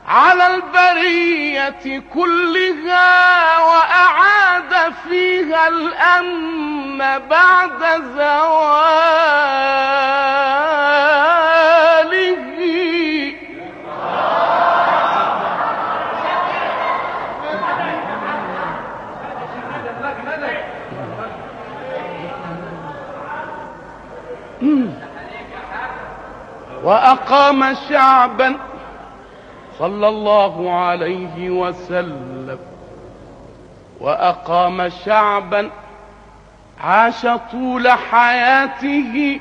على البرية كلها، وأعاد فيها الأمن بعد زواله. وأقام شعبا صلى الله عليه وسلم، وأقام شعبا عاش طول حياته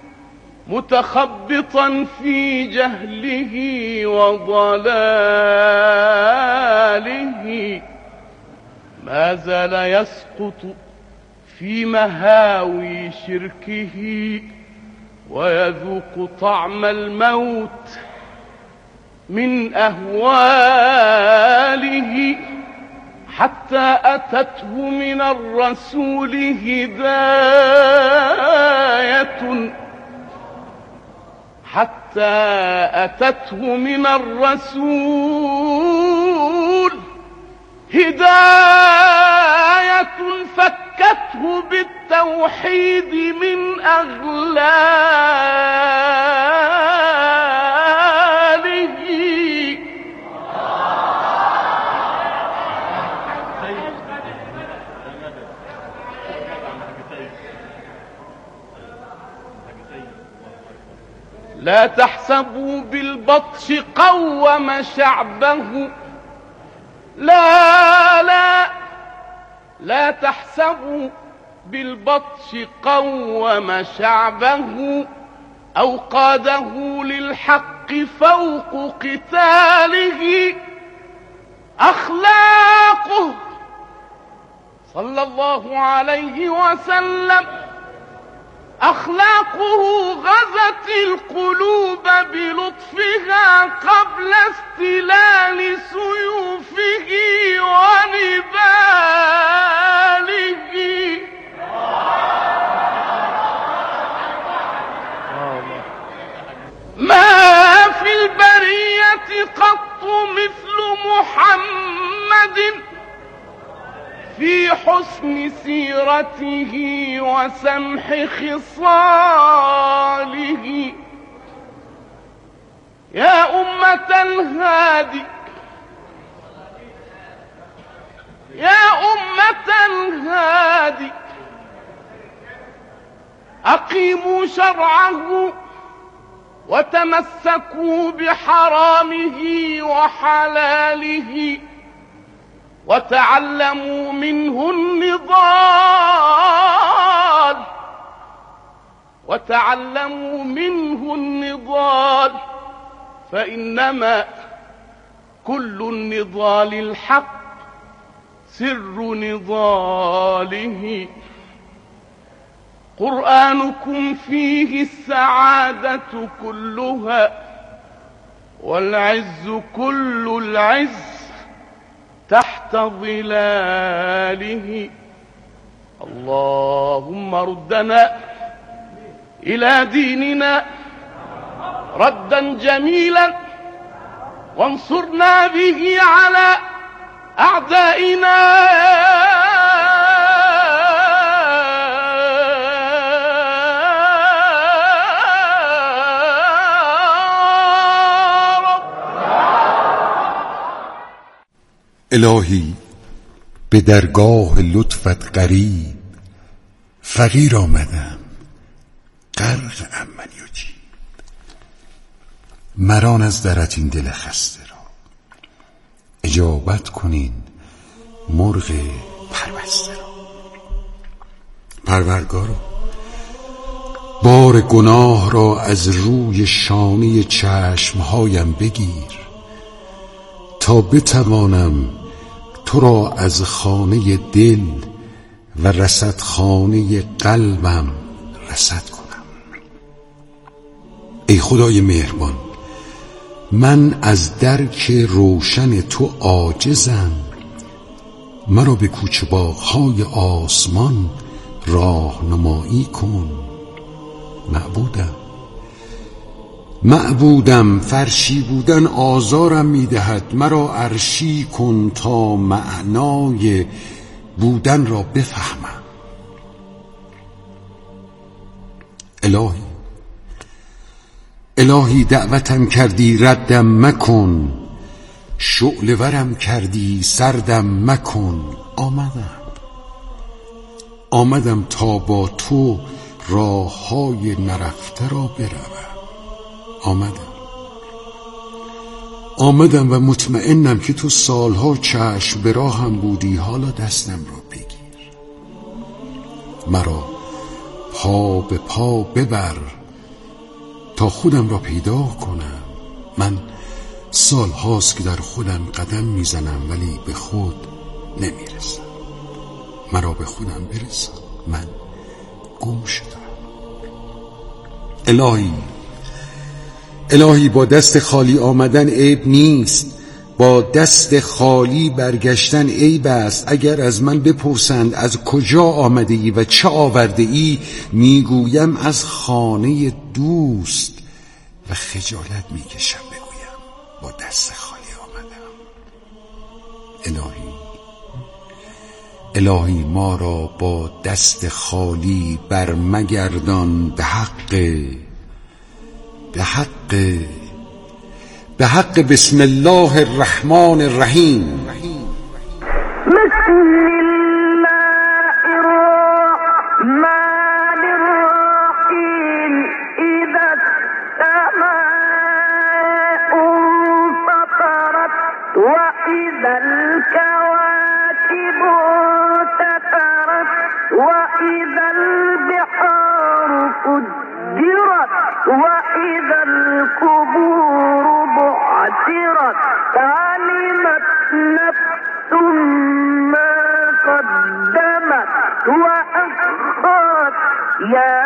متخبطا في جهله وضلاله، ما زال يسقط في مهاوي شركه ويذوق طعم الموت من أهواله، حتى أتته من الرسول هداية، حتى أتته من الرسول هداية فكته بالتوحيد من أغلاله. لا تحسبوا بالبطش قوم شعبه، لا تحسبوا بالبطش قوم شعبه، أو قاده للحق فوق قتاله. أخلاقه صلى الله عليه وسلم، أخلاقه غزت القلوب بلطفها قبل استلال سيوفه ونباله. ما في البرية قط مثل محمد في حسن سيرته وسمح خصاله. يا أمة الهادي، يا أمة الهادي، أقيموا شرعه وتمسكوا بحرامه وحلاله، وتعلموا منه النضال، وتعلموا منه النضال، فإنما كل النضال الحق سر نضاله. قرآنكم فيه السعادة كلها، والعز كل العز تحت ظلاله. اللهم ردنا إلى ديننا ردا جميلا، وانصرنا به على أعدائنا. الهی به درگاه لطفت قریب، فقیر آمدم غرق من یجیب. مران از درت این دل خسته را، اجابت کنین مرغ پربسته را. پروردگارا، بار گناه را از روی شانه چشمهایم بگیر، تا بتوانم تو را از خانه دل و رصدخانه قلبم رصد کنم. ای خدای مهربان، من از درک روشن تو عاجزم. مرا به کوچه باغ‌های آسمان راهنمایی کن. معبودم، معبودم فرشی بودن آزارم میدهد، مرا عرشی کن تا معنای بودن را بفهمم. الهی دعوتم کردی ردم مکن، شعله ورم کردی سردم مکن. آمدم تا با تو راههای نرفته را بروم. آمدم و مطمئنم که تو سالها چشم به راهم بودی، حالا دستم را بگیر، مرا پا به پا ببر تا خودم را پیدا کنم. من سالهاست که در خودم قدم میزنم ولی به خود نمیرسم. مرا به خودم برسان، من گم شدم. الهی با دست خالی آمدن عیب نیست، با دست خالی برگشتن عیب است. اگر از من بپرسند از کجا آمده ای و چه آورده ای، میگویم از خانه دوست و خجالت میکشم بگویم با دست خالی آمدم. الهی ما را با دست خالی برمگردان به حق بسم الله الرحمن الرحیم. بسم الله الرحمن الرحیم. اذا السماء انفطرت واذا الكواكب انتثرت واذا البحار فجرت واذا القبور بعثرت علمت نفس ما قدمت وأخرت. يا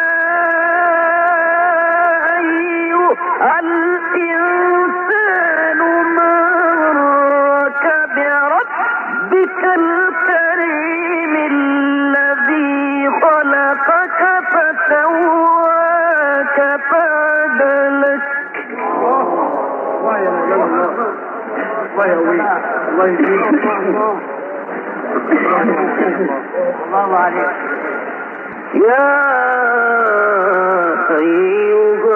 أيها الإنسان ما غرك بربك الكريم الذي خلقك فسواك فعدلك. يا أيها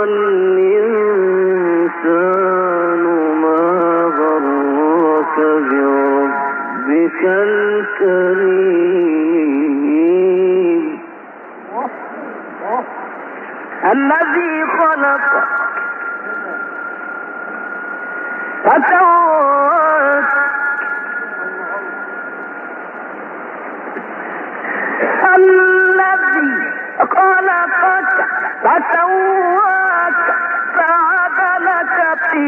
الإنسان ما غرك بربك الكريم الذي خلقك فسواك الذي خلقك فسواك فعدلك في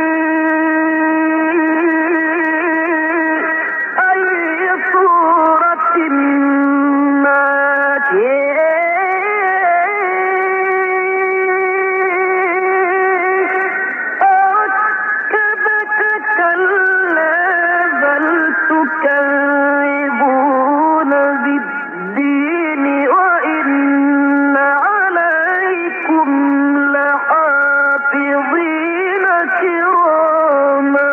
أي صورة ما ركبك كلا بل تكذبون بالدين وإن عليكم لحافظين كراما.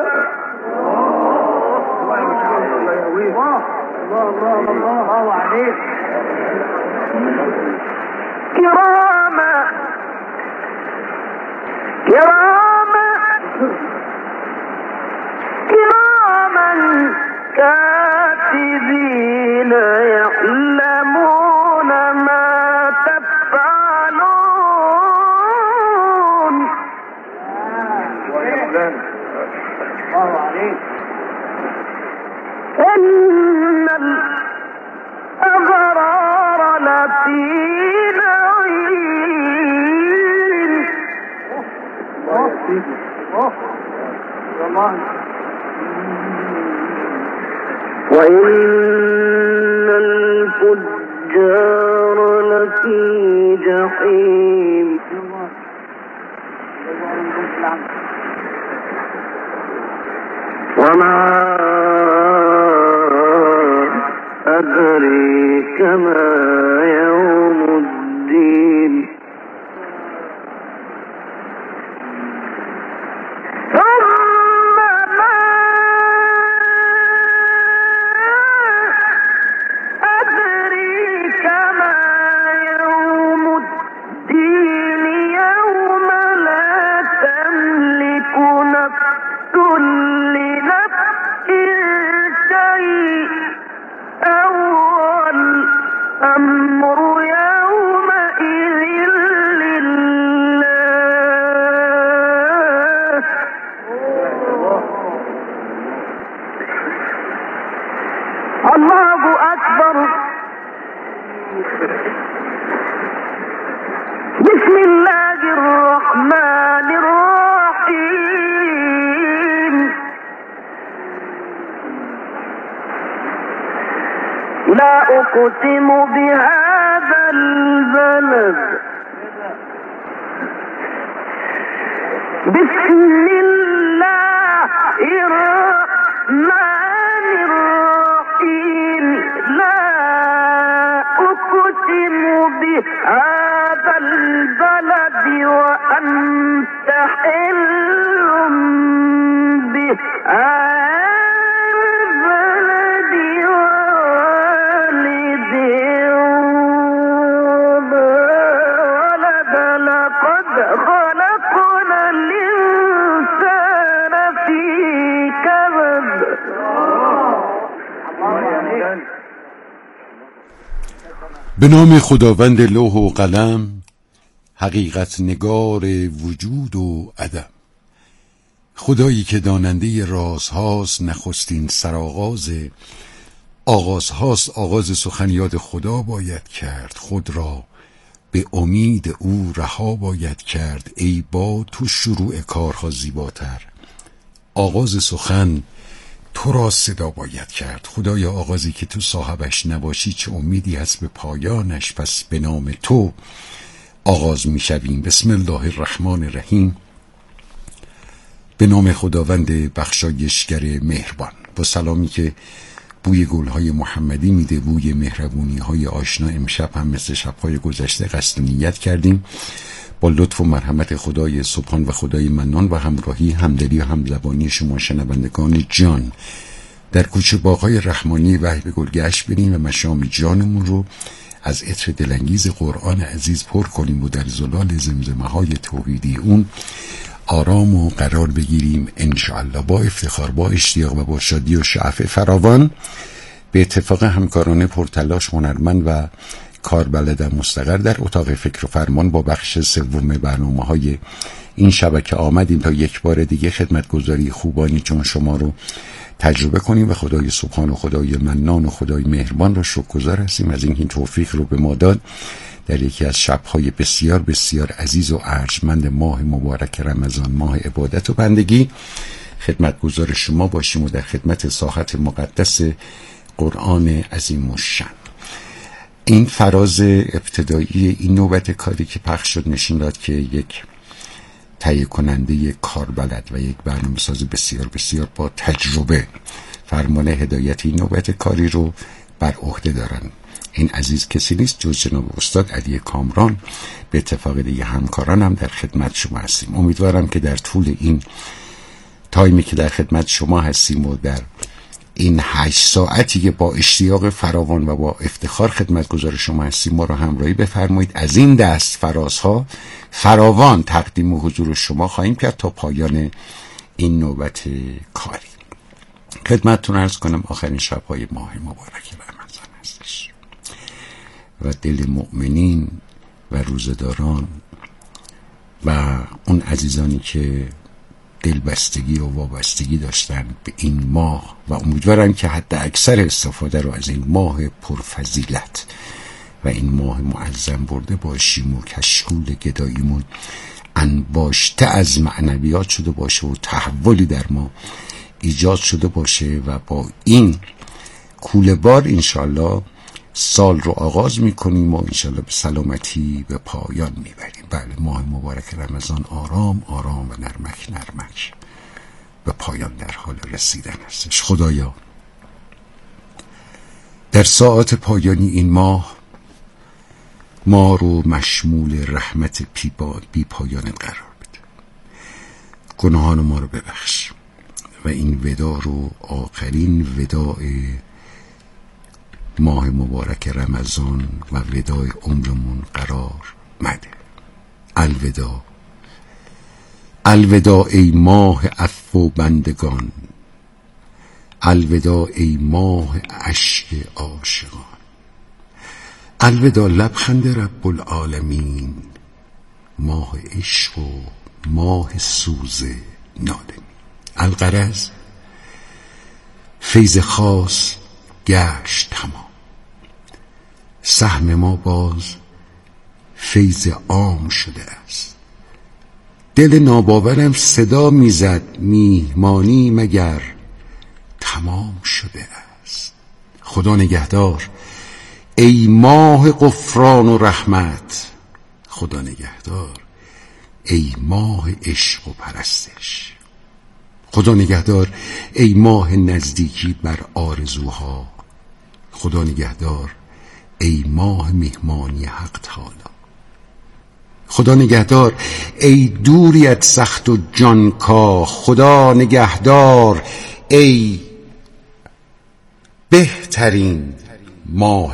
كراما كاتبين يعلمون ما تفعلون. إن الأبرار لفي نعيم وإن الفجار لفي جحيم وما أدريك ما يوم الدين لا أقسم بهذا البلد بسم الله الرحمن الرحيم لا أقسم بهذا البلد وأنت حل بهذا البلد ووالد ولد لقد خلقنا الإنسان في كبد. به نام خداوند لوح و قلم، حقیقت نگار وجود و عدم. خدایی که داننده رازهاست، نخستین سرآغاز آغازهاست. آغاز سخن یاد خدا باید کرد، خود را به امید او رها باید کرد. ای با تو شروع کارها زیباتر، آغاز سخن تو را صدا باید کرد. خدایا آغازی که تو صاحبش نباشی چه امیدی هست به پایانش؟ پس به نام تو آغاز می شویم. بسم الله الرحمن الرحیم. به نام خداوند بخشایشگر مهربان. با سلامی که بوی گلهای محمدی میده، بوی مهربونی های آشنا، امشب هم مثل شبهای گذشته قصد و نیت کردیم با لطف و مرحمت خدای سبحان و خدای منان و همراهی، همدلی و همزبانی شما شنوندگان جان در کوچه باغ‌های رحمانی وحی به گلگشت بریم و مشام جانمون رو از عطر دلانگیز قرآن عزیز پر کنیم و در زلال زمزمه‌های توحیدی اون آرام و قرار بگیریم انشاءالله، با افتخار، با اشتیاق و با شادی و شعف فراوان. به اتفاق همکاران پرتلاش، هنرمند و کاربلد مستقر در اتاق فکر و فرمان با بخش سوم برنامه‌های این شبکه آمدیم تا یک بار دیگه خدمتگزاری خوبانی چون شما رو تجربه کنیم و خدای سبحان و خدای منان و خدای مهربان رو شکرگزار هستیم از اینکه این توفیق رو به ما داد در یکی از شب‌های بسیار بسیار عزیز و ارجمند ماه مبارک رمضان، ماه عبادت و بندگی، خدمتگزار شما باشیم و در خدمت ساحت مقدس قرآن عظیم الشأن. این فراز ابتدایی این نوبت کاری که پخش شد نشون داد که یک تهیه کننده کاربلد و یک برنامه‌ساز بسیار بسیار با تجربه فرمان هدایت این نوبت کاری رو بر عهده دارن. این عزیز کسی نیست جز جناب استاد علی کامران. به اتفاق دیگه همکاران هم در خدمت شما هستیم. امیدوارم که در طول این تایمی که در خدمت شما هستیم و در این 8 ساعتی که با اشتیاق فراوان و با افتخار خدمتگزار شما هستیم ما رو همراهی بفرمایید. از این دست فرازها فراوان تقدیم و حضور شما خواهیم کرد تا پایان این نوبت کاری. خدمتتون عرض کنم آخرین شب‌های ماه مبارک رمضان هستش و دل مؤمنین و روزداران و اون عزیزانی که دلبستگی و وابستگی داشتن به این ماه و امیدوارم که حتی اکثر استفاده رو از این ماه پرفضیلت و این ماه معظم برده باشیم و کشکول گداییمون انباشته از معنویات شده باشه و تحولی در ما ایجاد شده باشه و با این کوله بار انشالله سال رو آغاز میکنیم و انشالله به سلامتی به پایان میبریم. بله، ماه مبارک رمضان آرام آرام و نرمک نرمک به پایان در حال رسیدن هستش. خدایا در ساعات پایانی این ماه ما رو مشمول رحمت بی پایان قرار بده، گناهان ما رو ببخش و این ودا رو آخرین وداع ماه مبارک رمضان و وداع عمرمون قرار مده. الوداع الوداع ای ماه عفو و بندگان، الوداع ای ماه اشک عاشقان، الوداع لبخند رب العالمین، ماه عشق و ماه سوز نادمی. الغرض فیض خاص گشت تمام، سهم ما باز فیض عام شده است. دل ناباورم صدا میزد میهمانی مگر تمام شده است. خدا نگهدار ای ماه غفران و رحمت. خدا نگهدار ای ماه عشق و پرستش. خدا نگهدار ای ماه نزدیکی بر آرزوها. خدا نگهدار ای ماه مهمانی حق تعالی. خدا نگهدار ای دوریت سخت و جانکاه. خدا نگهدار ای بهترین ماه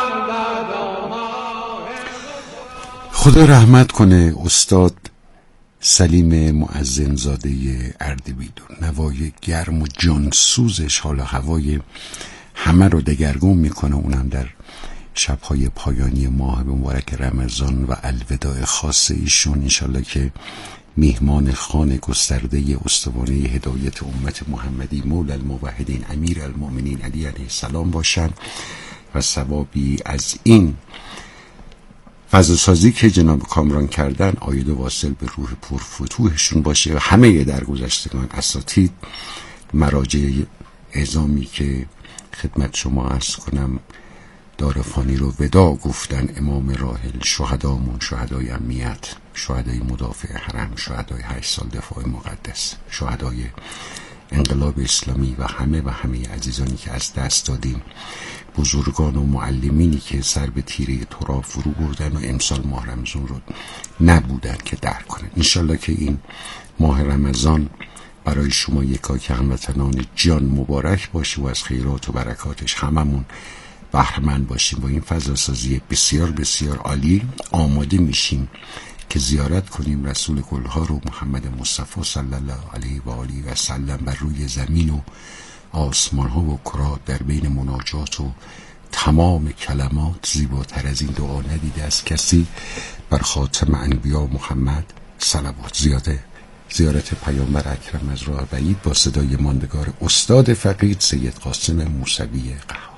خدا رحمت کنه استاد سلیم مؤذنزاده اردبیل، نوای گرم و جانسوزش حالا هوای همه رو دگرگون میکنه، اونم در شبهای پایانی ماه مبارک رمضان و الوداع خاص ایشون. انشالله که میهمان خان گسترده استوانه هدایت امت محمدی مولا الموحدین امیر المؤمنین علی علیه السلام باشن و ثوابی از این فضاسازی که جناب کامران کردن آید و واصل به روح پرفتوحشون باشه و همه درگذشتگان اساتید، مراجع اعظامی که خدمت شما عرض کنم دار فانی رو ودا گفتن، امام راحل، شهدامون، شهدای امنیت، شهدای مدافع حرم، شهدای 8 سال دفاع مقدس، شهدای انقلاب اسلامی و همه عزیزانی که از دست دادیم، بزرگان و معلمینی که سر به تیره تراب فرو بردن و امسال ماه رمضان رو نبودن که درک کنن. انشالله که این ماه رمضان برای شما یکایک هموطنان جان مبارک باشه و از خیرات و برکاتش هممون بهره‌مند باشیم. با این فضاسازی بسیار بسیار عالی آماده میشیم که زیارت کنیم رسول گلها رو، محمد مصطفی صلی الله علیه و آله و سلم، بر روی زمین و آسمان ها و کرات در بین مناجات و تمام کلمات. زیباتر از این دعا ندیده از کسی بر خاتم انبیا محمد صلوات. زیارت پیامبر اکرم از راه بعید با صدای ماندگار استاد فقید سید قاسم موسوی قهار.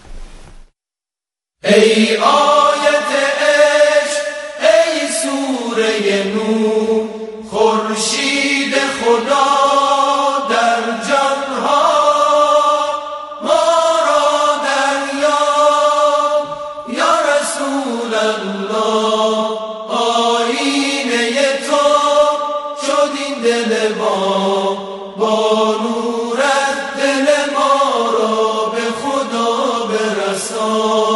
ای آیت عشق، ای سوره نور، خورشید خدا در جانها، ما را دریاب یا رسول الله. آینه تو شد این دل با نورت دل ما را به خدا برسان.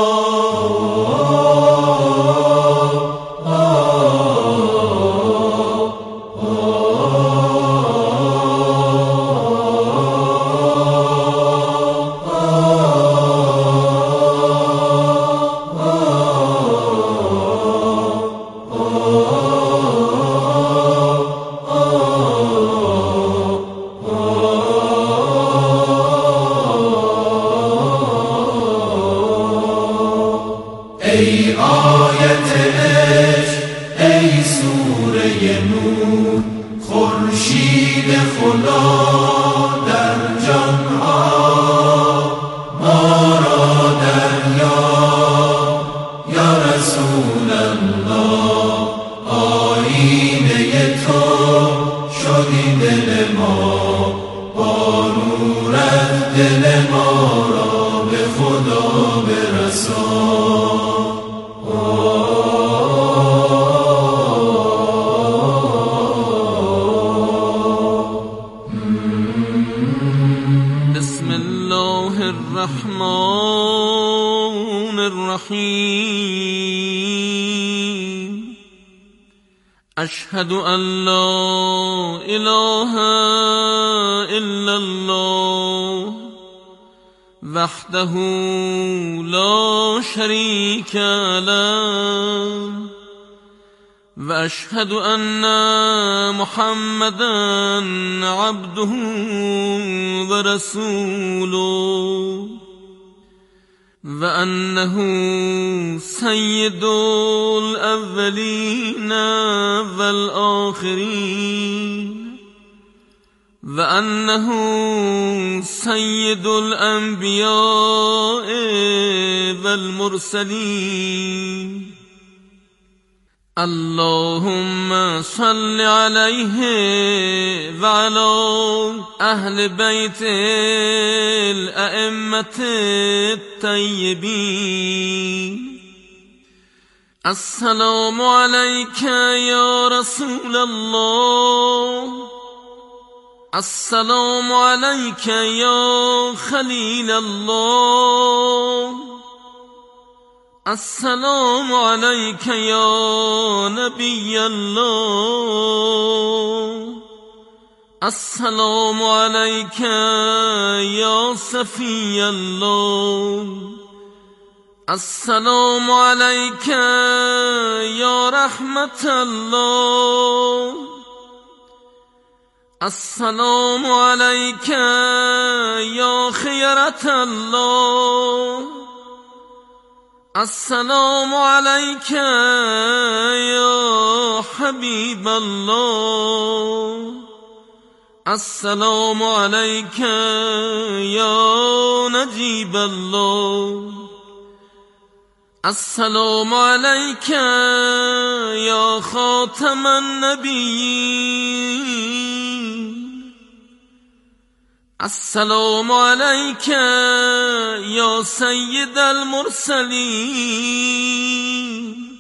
ای آیت عشق، ای سوره نور، خورشید خدا در جانها، ما را دریاب یا رسول الله. آینه تو شد این دل ما، با نورت دل ما را به خدا برسان. بسم الله الرحمن الرحیم. اشهد ان لا اله الا الله وحده لا شریک له و اشهد ان محمدا عبده و رسوله و انه سید الاولین والآخرین و انه سید الانبیاء والمرسلین. اللهم صل علیه و علی اهل بیت الائمة الطیبین. السلام علیک یا رسول الله، السلام علیک یا خلیل الله، السلام علیک یا نبی الله، السلام علیک یا صفی الله، السلام علیک یا رحمت الله، السلام عليك يا خيرة الله. السلام عليك يا حبيب الله. السلام عليك يا نجيب الله. السلام عليك يا خاتم النبيين. السلام عليك يا سيد المرسلين.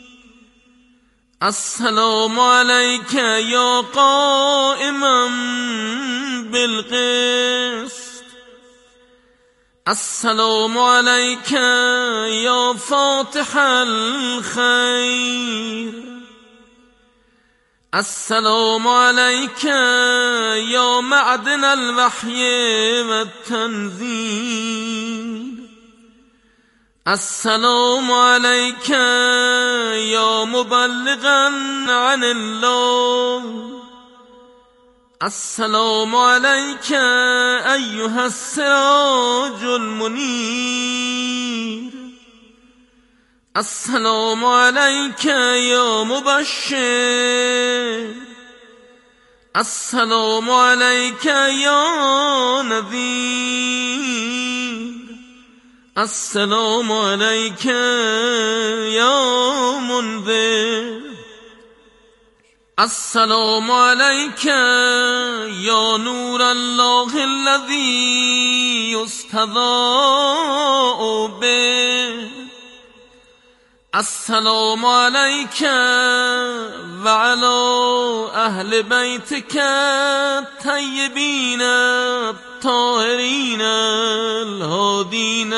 السلام عليك يا قائما بالقسط. السلام عليك يا فاتح الخير. السلام عليك يا معدن الوحي والتنزيل. السلام عليك يا مبلغا عن الله. السلام عليك أيها السراج المنير. السلام عليك يا مبشر. السلام عليك يا نذير. السلام عليك يا منذر. السلام عليك يا نور الله الذي يستضاء به. السلام عليك وعلى أهل بيتك الطيبين الطاهرين الهادين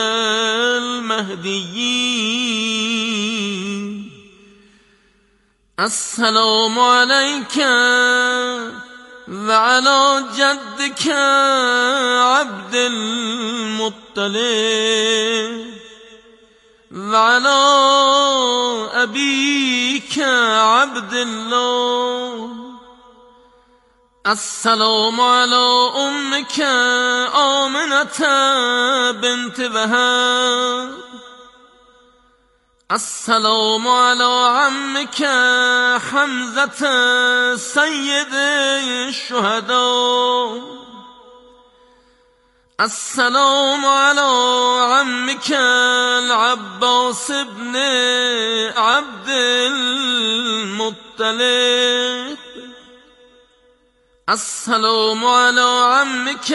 المهديين. السلام عليك وعلى جدك عبد المطلب وعلى أبيك عبد الله. السلام على أمك آمنة بنت وهب. السلام على عمك حمزة سيد الشهداء. السلام على عمك العباس بن عبد المطلب. السلام على عمك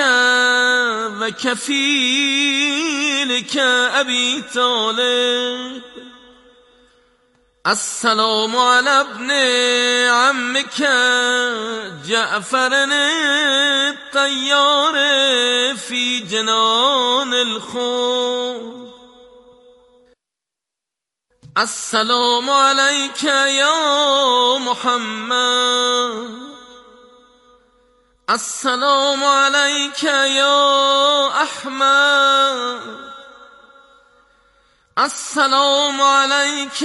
وكفيلك أبي طالب. السلام على ابن عمك جعفر الطيار في جنان الخلد. السلام عليك يا محمد. السلام عليك يا أحمد. السلام عليك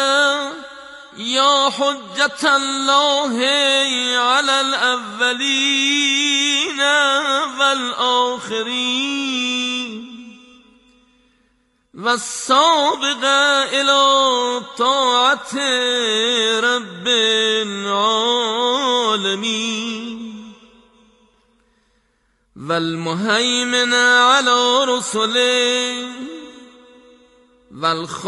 يا حجة الله على الأولين والآخرين والسابق إلى طاعة رب العالمين والمهيمن على رسله